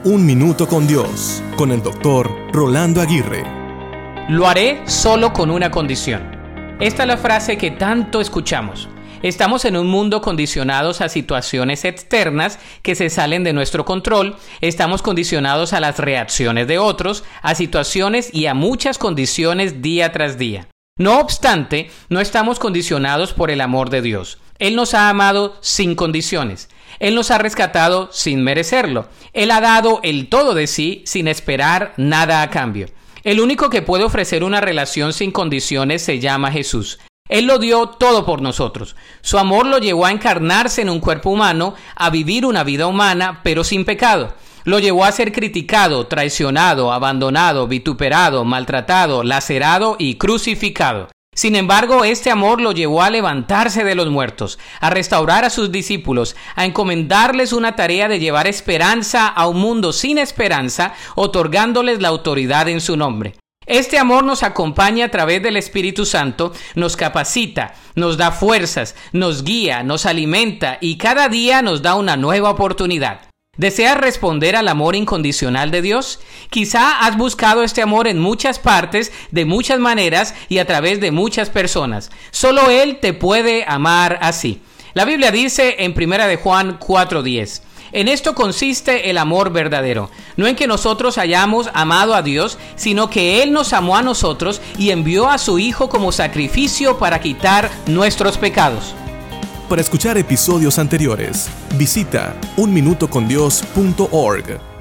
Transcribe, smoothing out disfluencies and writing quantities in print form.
Un Minuto con Dios, con el doctor Rolando Aguirre. Lo haré solo con una condición. Esta es la frase que tanto escuchamos. Estamos en un mundo condicionados a situaciones externas que se salen de nuestro control. Estamos condicionados a las reacciones de otros, a situaciones y a muchas condiciones día tras día. No obstante, no estamos condicionados por el amor de Dios. Él nos ha amado sin condiciones. Él nos ha rescatado sin merecerlo. Él ha dado el todo de sí sin esperar nada a cambio. El único que puede ofrecer una relación sin condiciones se llama Jesús. Él lo dio todo por nosotros. Su amor lo llevó a encarnarse en un cuerpo humano, a vivir una vida humana, pero sin pecado. Lo llevó a ser criticado, traicionado, abandonado, vituperado, maltratado, lacerado y crucificado. Sin embargo, este amor lo llevó a levantarse de los muertos, a restaurar a sus discípulos, a encomendarles una tarea de llevar esperanza a un mundo sin esperanza, otorgándoles la autoridad en su nombre. Este amor nos acompaña a través del Espíritu Santo, nos capacita, nos da fuerzas, nos guía, nos alimenta y cada día nos da una nueva oportunidad. ¿Deseas responder al amor incondicional de Dios? Quizá has buscado este amor en muchas partes, de muchas maneras y a través de muchas personas. Solo Él te puede amar así. La Biblia dice en 1 de Juan 4:10, en esto consiste el amor verdadero, no en que nosotros hayamos amado a Dios, sino que Él nos amó a nosotros y envió a su Hijo como sacrificio para quitar nuestros pecados. Para escuchar episodios anteriores, visita unminutocondios.org.